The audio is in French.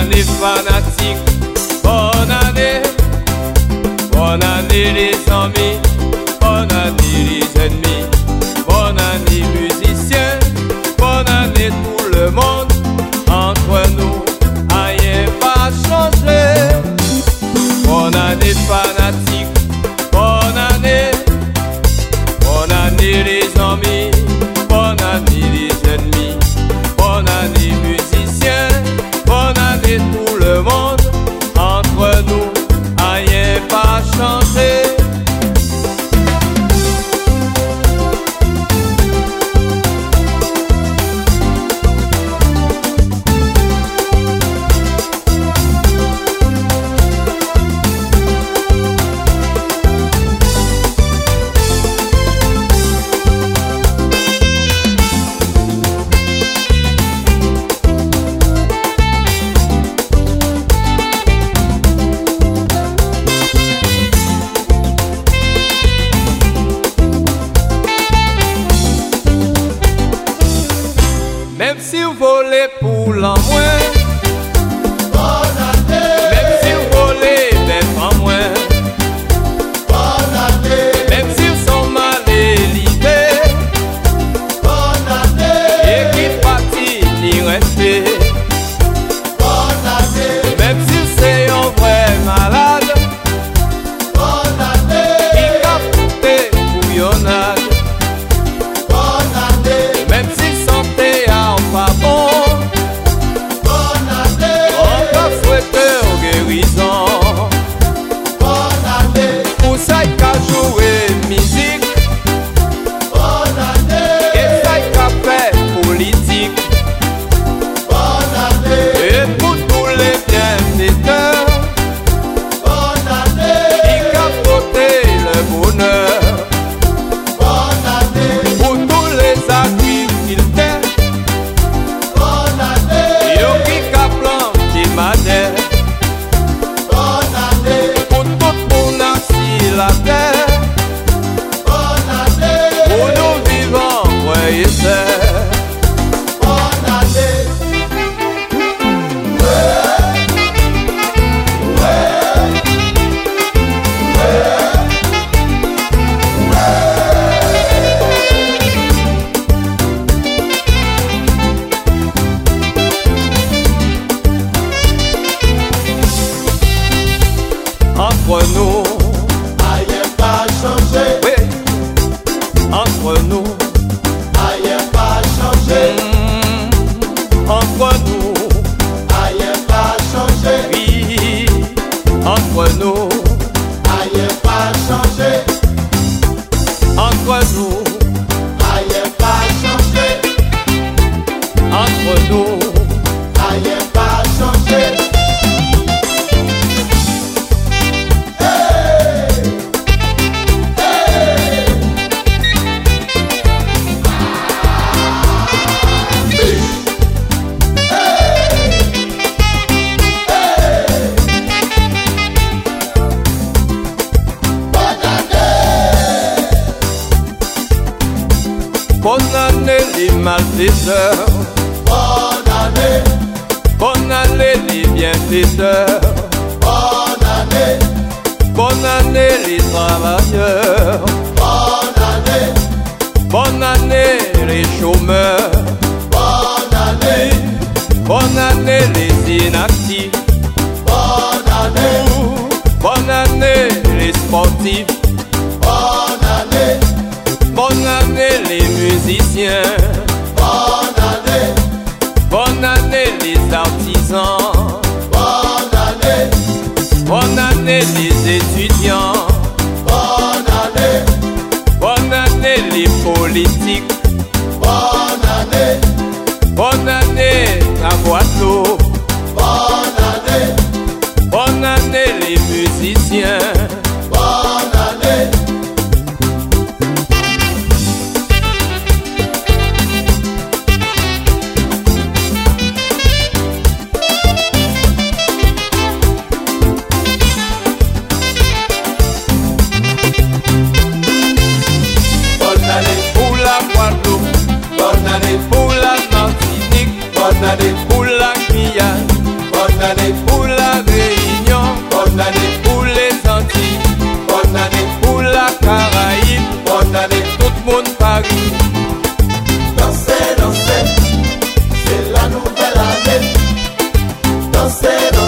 année fanatique, bonne année les amis, bonne année les ennemis, bonne année musiciens, bonne année tout le monde, entre nous, rien pas changé. Bonne année fanatique, bonne année les amis, bonne année les ennemis, bonne année musiciens, bonne année tout le monde, entre nous, rien pas changé. Même si vous volez pour l'en moins, bonne année. Même si vous volez d'être en moins, Bonne année. même si vous sont mal élevés, Bonne année. et qui partit ni rester, Bonne année. même si c'est un vrai malade, Bonne année. qui a fouté bouillonnade, Bonne année. même si santé a pas bon, Bonne année. on va souhaiter guérison. Bonne année. Pour ça il a joué musique, Bonne année. et ça il a fait politique, Bonne année. et pour tous les bienfaiteurs, Bonne année. il a porté le bonheur. Bonne année. Pour tous les agriculteurs, Bonne année. yo qui a planté madère, Bonne année. pour tout mon assis la terre, Bonne année. pour nous vivants, ouais et sœurs. Bonne année. Entre nous, Rien pas changé. oui, entre nous, Rien pas changé. entre nous, Rien pas changé. oui, entre nous, Rien pas changé. entre nous, Rien pas changé. entre nous, Rien pas changé. bonne année les malfaiteurs, Bonne année. bonne année les bienfaiteurs, Bonne année. bonne année les travailleurs, Bonne année. bonne année les chômeurs, Bonne année. bonne année les inactifs, Bonne année. bonne année les sportifs, Bonne année. bonne année les musiciens, Bonne année. bonne année les artisans, Bonne année. bonne année les étudiants, Bonne année. bonne année les politiques, Bonne année. bonne année la Guadeloupe, Bonne année. bonne année les musiciens. Bonne année. Bonne année pour la Guadeloupe, bonne année pour la Martinique, bonne année pour la Guyane. tout le monde Paris. Dansez, dansez, c'est la nouvelle année. Dansez,